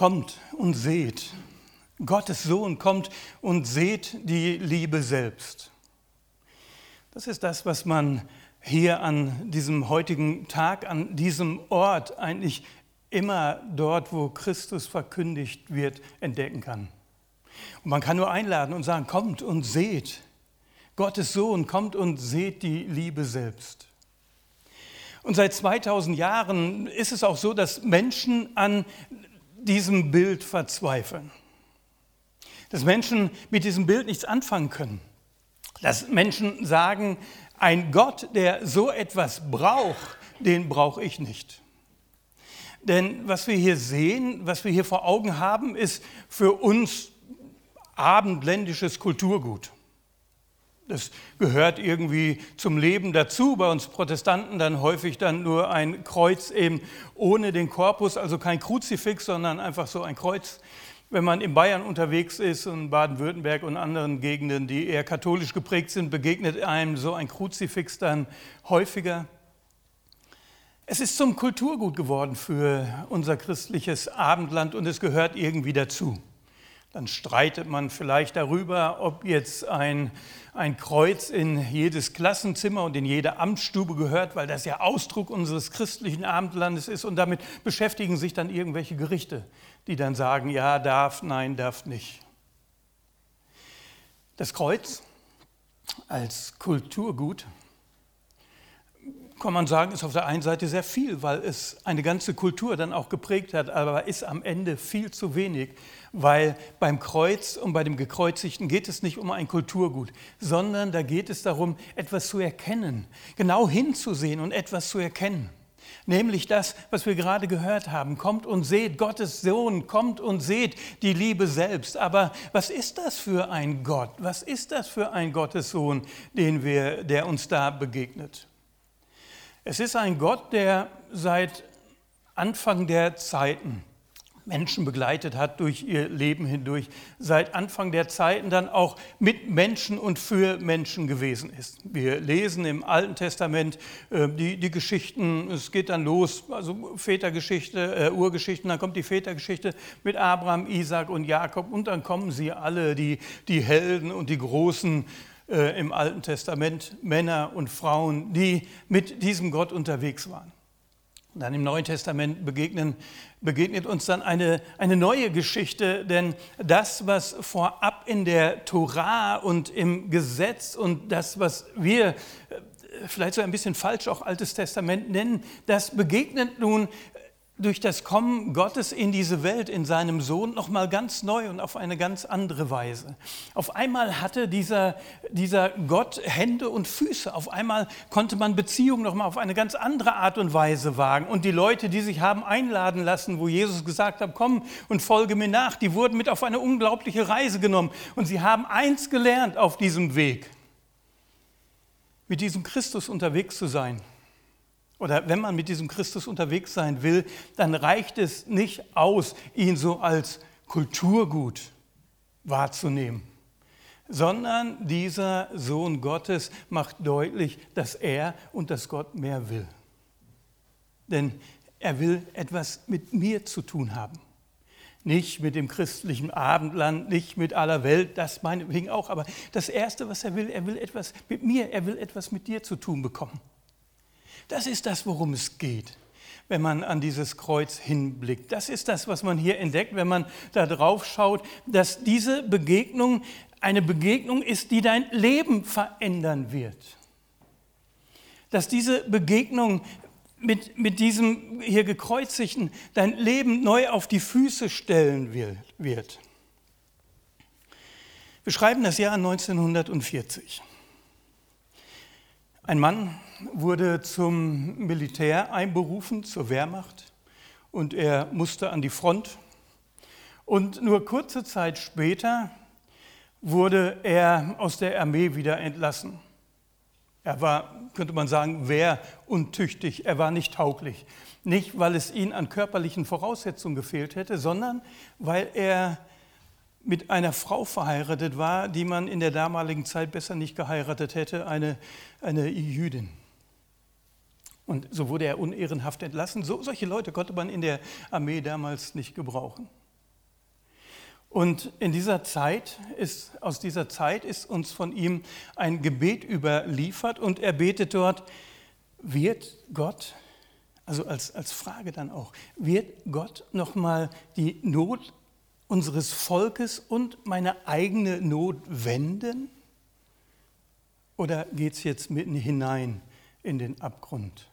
Kommt und seht. Gottes Sohn kommt und seht die Liebe selbst. Das ist das, was man hier an diesem heutigen Tag, an diesem Ort eigentlich immer dort, wo Christus verkündigt wird, entdecken kann. Und man kann nur einladen und sagen, kommt und seht. Gottes Sohn kommt und seht die Liebe selbst. Und seit 2000 Jahren ist es auch so, dass Menschen an diesem Bild verzweifeln. Dass Menschen mit diesem Bild nichts anfangen können. Dass Menschen sagen, ein Gott, der so etwas braucht, den brauche ich nicht. Denn was wir hier sehen, was wir hier vor Augen haben, ist für uns abendländisches Kulturgut. Das gehört irgendwie zum Leben dazu. Bei uns Protestanten dann häufig dann nur ein Kreuz eben ohne den Korpus, also kein Kruzifix, sondern einfach so ein Kreuz. Wenn man in Bayern unterwegs ist und Baden-Württemberg und anderen Gegenden, die eher katholisch geprägt sind, begegnet einem so ein Kruzifix dann häufiger. Es ist zum Kulturgut geworden für unser christliches Abendland und es gehört irgendwie dazu. Dann streitet man vielleicht darüber, ob jetzt ein Kreuz in jedes Klassenzimmer und in jede Amtsstube gehört, weil das ja Ausdruck unseres christlichen Abendlandes ist. Und damit beschäftigen sich dann irgendwelche Gerichte, die dann sagen, ja, darf, nein, darf nicht. Das Kreuz als Kulturgut, kann man sagen, ist auf der einen Seite sehr viel, weil es eine ganze Kultur dann auch geprägt hat, aber ist am Ende viel zu wenig, weil beim Kreuz und bei dem Gekreuzigten geht es nicht um ein Kulturgut, sondern da geht es darum, etwas zu erkennen, genau hinzusehen und etwas zu erkennen. Nämlich das, was wir gerade gehört haben, kommt und seht, Gottes Sohn, kommt und seht die Liebe selbst. Aber was ist das für ein Gott? Was ist das für ein Gottessohn, der uns da begegnet? Es ist ein Gott, der seit Anfang der Zeiten Menschen begleitet hat durch ihr Leben hindurch, seit Anfang der Zeiten dann auch mit Menschen und für Menschen gewesen ist. Wir lesen im Alten Testament die Geschichten, es geht dann los, also Vätergeschichte, Urgeschichten, dann kommt die Vätergeschichte mit Abraham, Isaak und Jakob und dann kommen sie alle, die Helden und die Großen im Alten Testament, Männer und Frauen, die mit diesem Gott unterwegs waren. Und dann im Neuen Testament begegnet uns dann eine neue Geschichte, denn das, was vorab in der Tora und im Gesetz und das, was wir vielleicht so ein bisschen falsch auch Altes Testament nennen, das begegnet nun durch das Kommen Gottes in diese Welt, in seinem Sohn, nochmal ganz neu und auf eine ganz andere Weise. Auf einmal hatte dieser Gott Hände und Füße. Auf einmal konnte man Beziehungen nochmal auf eine ganz andere Art und Weise wagen. Und die Leute, die sich haben einladen lassen, wo Jesus gesagt hat, komm und folge mir nach, die wurden mit auf eine unglaubliche Reise genommen. Und sie haben eins gelernt auf diesem Weg, mit diesem Christus unterwegs zu sein. Oder wenn man mit diesem Christus unterwegs sein will, dann reicht es nicht aus, ihn so als Kulturgut wahrzunehmen, sondern dieser Sohn Gottes macht deutlich, dass er und dass Gott mehr will. Denn er will etwas mit mir zu tun haben. Nicht mit dem christlichen Abendland, nicht mit aller Welt, das meinetwegen auch. Aber das Erste, was er will etwas mit mir, er will etwas mit dir zu tun bekommen. Das ist das, worum es geht, wenn man an dieses Kreuz hinblickt. Das ist das, was man hier entdeckt, wenn man da drauf schaut, dass diese Begegnung eine Begegnung ist, die dein Leben verändern wird. Dass diese Begegnung mit diesem hier Gekreuzigten dein Leben neu auf die Füße stellen wird. Wir schreiben das Jahr 1940. Ein Mann wurde zum Militär einberufen, zur Wehrmacht, und er musste an die Front. Und nur kurze Zeit später wurde er aus der Armee wieder entlassen. Er war, könnte man sagen, wehruntüchtig, er war nicht tauglich. Nicht, weil es ihm an körperlichen Voraussetzungen gefehlt hätte, sondern weil er mit einer Frau verheiratet war, die man in der damaligen Zeit besser nicht geheiratet hätte, eine Jüdin. Und so wurde er unehrenhaft entlassen. Solche Leute konnte man in der Armee damals nicht gebrauchen. Und aus dieser Zeit ist uns von ihm ein Gebet überliefert und er betet dort, wird Gott, also als Frage dann auch, wird Gott nochmal die Not unseres Volkes und meine eigene Not wenden? Oder geht es jetzt mitten hinein in den Abgrund?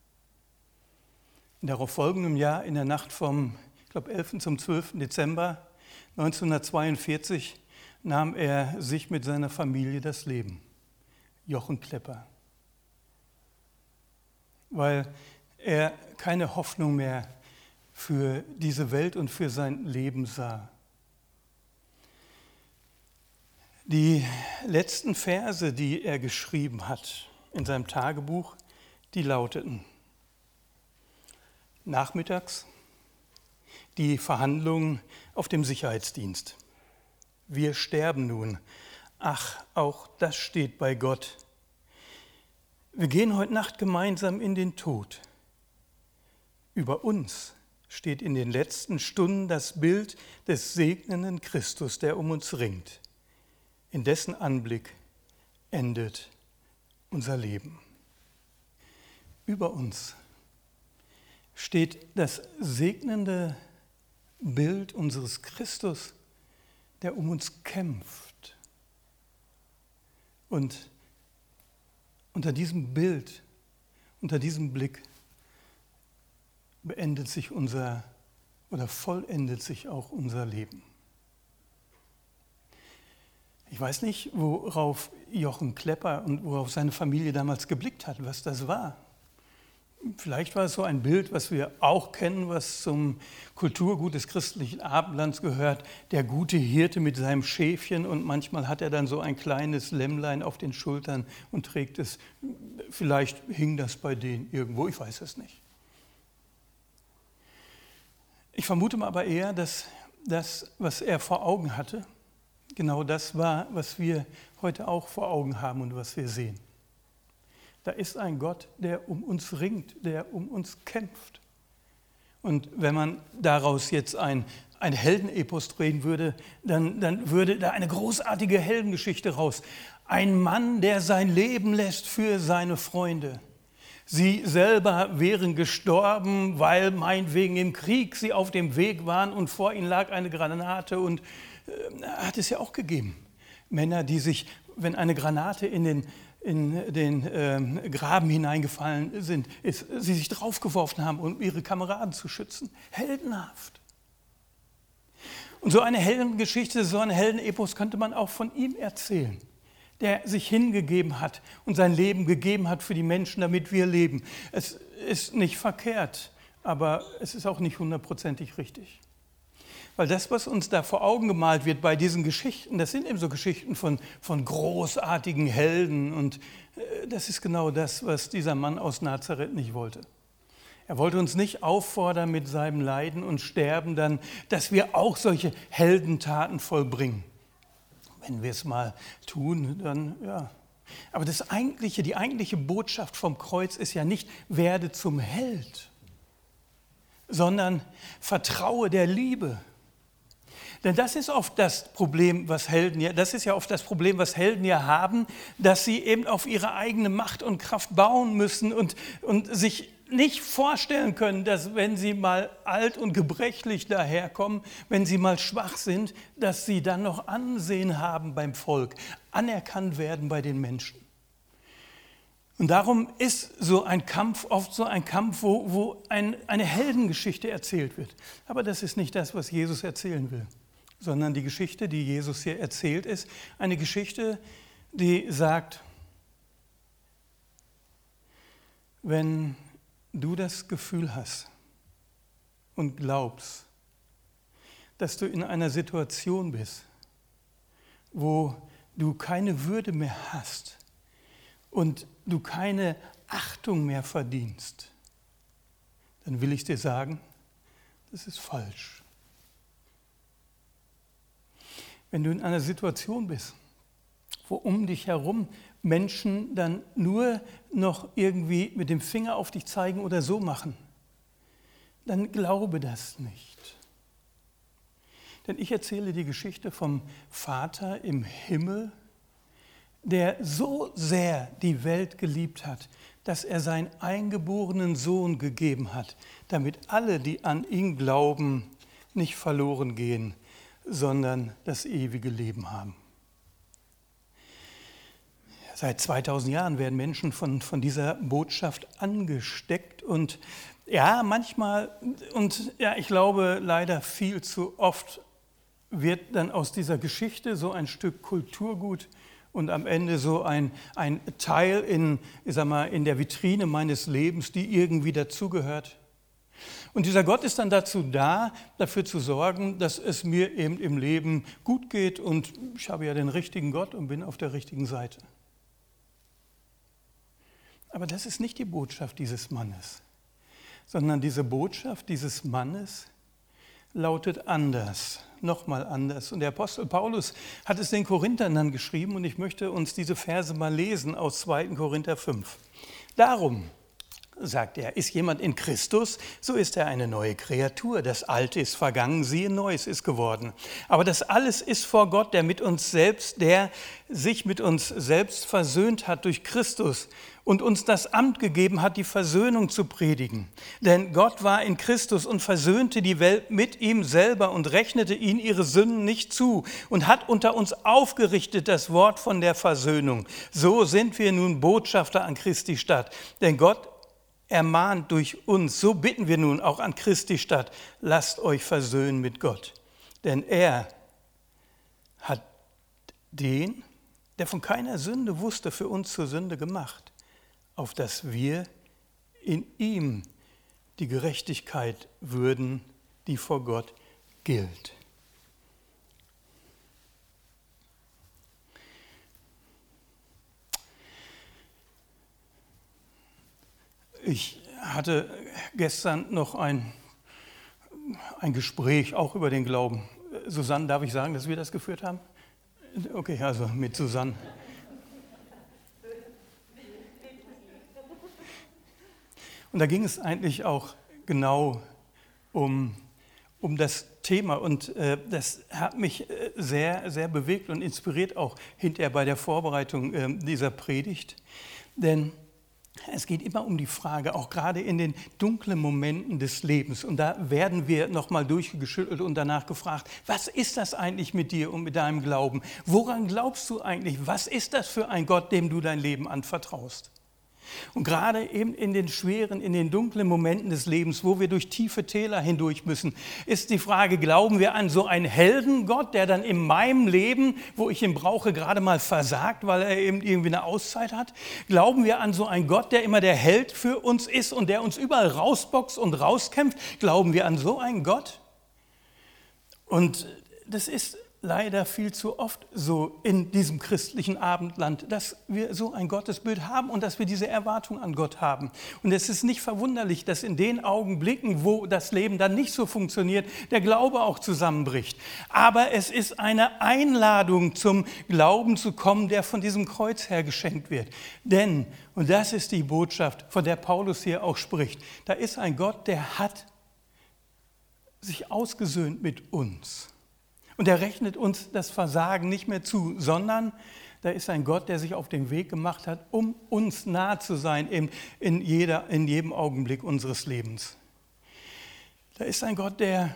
Im darauf folgenden Jahr, in der Nacht vom, 11. zum 12. Dezember 1942, nahm er sich mit seiner Familie das Leben. Jochen Klepper. Weil er keine Hoffnung mehr für diese Welt und für sein Leben sah. Die letzten Verse, die er geschrieben hat in seinem Tagebuch, die lauteten: Nachmittags die Verhandlungen auf dem Sicherheitsdienst. Wir sterben nun. Ach, auch das steht bei Gott. Wir gehen heute Nacht gemeinsam in den Tod. Über uns steht in den letzten Stunden das Bild des segnenden Christus, der um uns ringt. In dessen Anblick endet unser Leben. Über uns steht das segnende Bild unseres Christus, der um uns kämpft. Und unter diesem Bild, unter diesem Blick vollendet sich auch unser Leben. Ich weiß nicht, worauf Jochen Klepper und worauf seine Familie damals geblickt hat, was das war. Vielleicht war es so ein Bild, was wir auch kennen, was zum Kulturgut des christlichen Abendlands gehört, der gute Hirte mit seinem Schäfchen, und manchmal hat er dann so ein kleines Lämmlein auf den Schultern und trägt es. Vielleicht hing das bei denen irgendwo, ich weiß es nicht. Ich vermute mal aber eher, dass das, was er vor Augen hatte, genau das war, was wir heute auch vor Augen haben und was wir sehen. Da ist ein Gott, der um uns ringt, der um uns kämpft. Und wenn man daraus jetzt ein Heldenepos drehen würde, dann würde da eine großartige Heldengeschichte raus. Ein Mann, der sein Leben lässt für seine Freunde. Sie selber wären gestorben, weil meinetwegen im Krieg sie auf dem Weg waren und vor ihnen lag eine Granate, und hat es ja auch gegeben. Männer, die sich, wenn eine Granate in den Graben hineingefallen sind, sie sich draufgeworfen haben, um ihre Kameraden zu schützen. Heldenhaft. Und so eine Heldengeschichte, so ein Heldenepos könnte man auch von ihm erzählen, der sich hingegeben hat und sein Leben gegeben hat für die Menschen, damit wir leben. Es ist nicht verkehrt, aber es ist auch nicht 100%ig richtig. Weil das, was uns da vor Augen gemalt wird bei diesen Geschichten, das sind eben so Geschichten von großartigen Helden. Und das ist genau das, was dieser Mann aus Nazareth nicht wollte. Er wollte uns nicht auffordern mit seinem Leiden und Sterben dann, dass wir auch solche Heldentaten vollbringen. Wenn wir es mal tun, dann ja. Aber die eigentliche Botschaft vom Kreuz ist ja nicht, werde zum Held, sondern vertraue der Liebe. Denn das ist oft das Problem, was Helden ja haben, dass sie eben auf ihre eigene Macht und Kraft bauen müssen und sich nicht vorstellen können, dass wenn sie mal alt und gebrechlich daherkommen, wenn sie mal schwach sind, dass sie dann noch Ansehen haben beim Volk, anerkannt werden bei den Menschen. Und darum ist so ein Kampf oft so ein Kampf, wo eine Heldengeschichte erzählt wird. Aber das ist nicht das, was Jesus erzählen will, sondern die Geschichte, die Jesus hier erzählt, ist eine Geschichte, die sagt, wenn du das Gefühl hast und glaubst, dass du in einer Situation bist, wo du keine Würde mehr hast und du keine Achtung mehr verdienst, dann will ich dir sagen, das ist falsch. Wenn du in einer Situation bist, wo um dich herum Menschen dann nur noch irgendwie mit dem Finger auf dich zeigen oder so machen, dann glaube das nicht. Denn ich erzähle die Geschichte vom Vater im Himmel, der so sehr die Welt geliebt hat, dass er seinen eingeborenen Sohn gegeben hat, damit alle, die an ihn glauben, nicht verloren gehen, sondern das ewige Leben haben. Seit 2000 Jahren werden Menschen von dieser Botschaft angesteckt und ja, manchmal und ja, ich glaube leider viel zu oft wird dann aus dieser Geschichte so ein Stück Kulturgut und am Ende so ein Teil in der Vitrine meines Lebens, die irgendwie dazugehört. Und dieser Gott ist dann dazu da, dafür zu sorgen, dass es mir eben im Leben gut geht und ich habe ja den richtigen Gott und bin auf der richtigen Seite. Aber das ist nicht die Botschaft dieses Mannes, sondern diese Botschaft dieses Mannes lautet anders, nochmal anders. Und der Apostel Paulus hat es den Korinthern dann geschrieben und ich möchte uns diese Verse mal lesen aus 2. Korinther 5. Darum, sagt er, ist jemand in Christus, so ist er eine neue Kreatur. Das Alte ist vergangen, siehe, Neues ist geworden. Aber das alles ist vor Gott, der sich mit uns selbst versöhnt hat durch Christus und uns das Amt gegeben hat, die Versöhnung zu predigen. Denn Gott war in Christus und versöhnte die Welt mit ihm selber und rechnete ihnen ihre Sünden nicht zu und hat unter uns aufgerichtet das Wort von der Versöhnung. So sind wir nun Botschafter an Christi Stadt. Denn Gott ermahnt durch uns, so bitten wir nun auch an Christi Stadt, lasst euch versöhnen mit Gott. Denn er hat den, der von keiner Sünde wusste, für uns zur Sünde gemacht, auf dass wir in ihm die Gerechtigkeit würden, die vor Gott gilt. Ich hatte gestern noch ein Gespräch, auch über den Glauben. Susanne, darf ich sagen, dass wir das geführt haben? Okay, also mit Susanne. Und da ging es eigentlich auch genau um das Thema und das hat mich sehr, sehr bewegt und inspiriert auch hinterher bei der Vorbereitung dieser Predigt. Denn es geht immer um die Frage, auch gerade in den dunklen Momenten des Lebens. Und da werden wir nochmal durchgeschüttelt und danach gefragt, was ist das eigentlich mit dir und mit deinem Glauben? Woran glaubst du eigentlich? Was ist das für ein Gott, dem du dein Leben anvertraust? Und gerade eben in den schweren, in den dunklen Momenten des Lebens, wo wir durch tiefe Täler hindurch müssen, ist die Frage, glauben wir an so einen Heldengott, der dann in meinem Leben, wo ich ihn brauche, gerade mal versagt, weil er eben irgendwie eine Auszeit hat? Glauben wir an so einen Gott, der immer der Held für uns ist und der uns überall rausboxt und rauskämpft? Glauben wir an so einen Gott? Und das ist leider viel zu oft so in diesem christlichen Abendland, dass wir so ein Gottesbild haben und dass wir diese Erwartung an Gott haben. Und es ist nicht verwunderlich, dass in den Augenblicken, wo das Leben dann nicht so funktioniert, der Glaube auch zusammenbricht. Aber es ist eine Einladung zum Glauben zu kommen, der von diesem Kreuz her geschenkt wird. Denn, und das ist die Botschaft, von der Paulus hier auch spricht, da ist ein Gott, der hat sich ausgesöhnt mit uns. Und er rechnet uns das Versagen nicht mehr zu, sondern da ist ein Gott, der sich auf den Weg gemacht hat, um uns nahe zu sein in jedem Augenblick unseres Lebens. Da ist ein Gott, der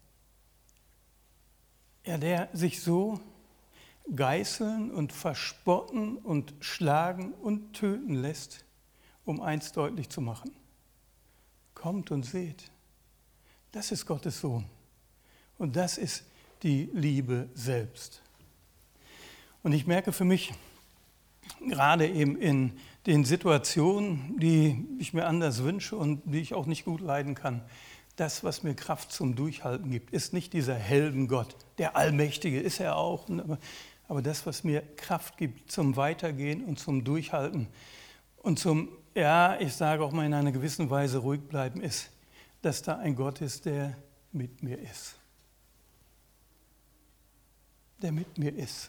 sich so geißeln und verspotten und schlagen und töten lässt, um eins deutlich zu machen. Kommt und seht, das ist Gottes Sohn und das ist die Liebe selbst. Und ich merke für mich, gerade eben in den Situationen, die ich mir anders wünsche und die ich auch nicht gut leiden kann, das, was mir Kraft zum Durchhalten gibt, ist nicht dieser Heldengott, der Allmächtige ist er auch, aber das, was mir Kraft gibt zum Weitergehen und zum Durchhalten und zum, ich sage auch mal in einer gewissen Weise ruhig bleiben, ist, dass da ein Gott ist, der mit mir ist. Der mit mir ist,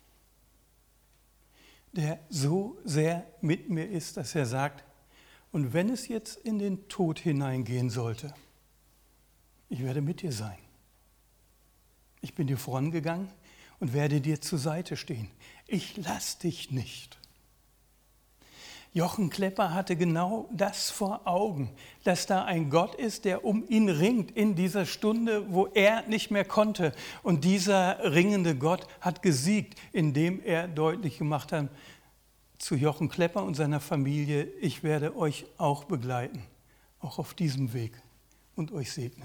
der so sehr mit mir ist, dass er sagt, und wenn es jetzt in den Tod hineingehen sollte, ich werde mit dir sein. Ich bin dir vorangegangen und werde dir zur Seite stehen. Ich lass dich nicht. Jochen Klepper hatte genau das vor Augen, dass da ein Gott ist, der um ihn ringt in dieser Stunde, wo er nicht mehr konnte. Und dieser ringende Gott hat gesiegt, indem er deutlich gemacht hat zu Jochen Klepper und seiner Familie: Ich werde euch auch begleiten, auch auf diesem Weg, und euch segnen.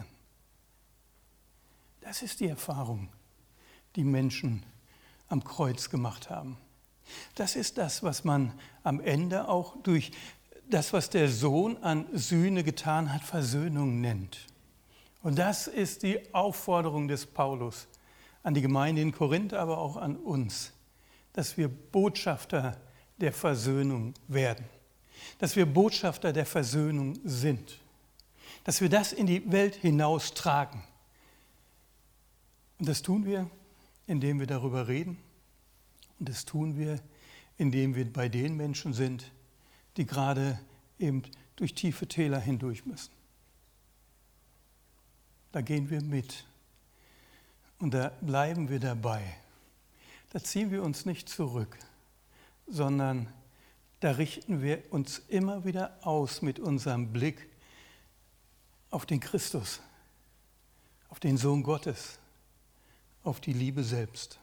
Das ist die Erfahrung, die Menschen am Kreuz gemacht haben. Das ist das, was man am Ende auch durch das, was der Sohn an Sühne getan hat, Versöhnung nennt. Und das ist die Aufforderung des Paulus an die Gemeinde in Korinth, aber auch an uns, dass wir Botschafter der Versöhnung werden, dass wir Botschafter der Versöhnung sind, dass wir das in die Welt hinaustragen. Und das tun wir, indem wir darüber reden. Und das tun wir, indem wir bei den Menschen sind, die gerade eben durch tiefe Täler hindurch müssen. Da gehen wir mit und da bleiben wir dabei. Da ziehen wir uns nicht zurück, sondern da richten wir uns immer wieder aus mit unserem Blick auf den Christus, auf den Sohn Gottes, auf die Liebe selbst.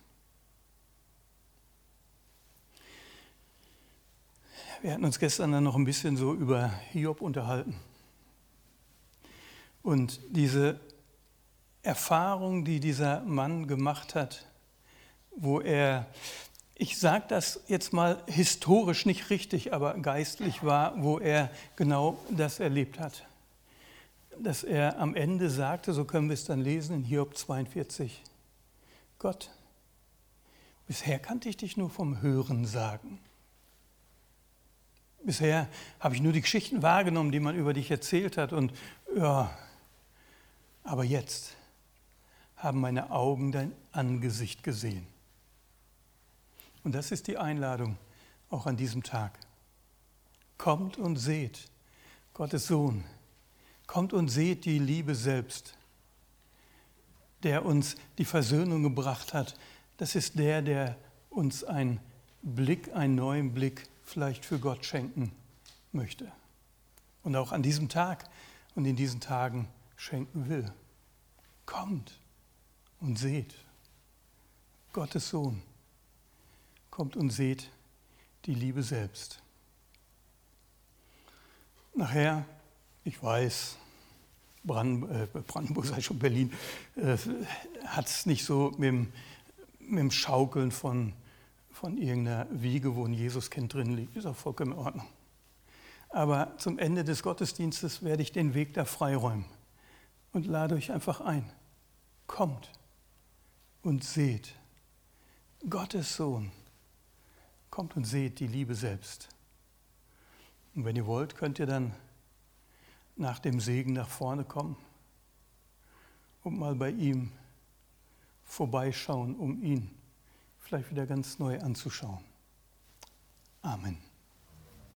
Wir hatten uns gestern dann noch ein bisschen so über Hiob unterhalten. Und diese Erfahrung, die dieser Mann gemacht hat, wo er, ich sage das jetzt mal historisch nicht richtig, aber geistlich war, wo er genau das erlebt hat. Dass er am Ende sagte, so können wir es dann lesen in Hiob 42, Gott, bisher kannte ich dich nur vom Hören sagen. Bisher habe ich nur die Geschichten wahrgenommen, die man über dich erzählt hat. Und ja, aber jetzt haben meine Augen dein Angesicht gesehen. Und das ist die Einladung auch an diesem Tag. Kommt und seht Gottes Sohn. Kommt und seht die Liebe selbst, der uns die Versöhnung gebracht hat. Das ist der uns einen neuen Blick vielleicht für Gott schenken möchte. Und auch an diesem Tag und in diesen Tagen schenken will. Kommt und seht. Gottes Sohn. Kommt und seht die Liebe selbst. Nachher, ich weiß, Brandenburg, sei schon Berlin, hat es nicht so mit dem Schaukeln von irgendeiner Wiege, wo ein Jesuskind drin liegt, ist auch vollkommen in Ordnung. Aber zum Ende des Gottesdienstes werde ich den Weg da freiräumen und lade euch einfach ein. Kommt und seht Gottes Sohn. Kommt und seht die Liebe selbst. Und wenn ihr wollt, könnt ihr dann nach dem Segen nach vorne kommen und mal bei ihm vorbeischauen, um ihn vielleicht wieder ganz neu anzuschauen. Amen.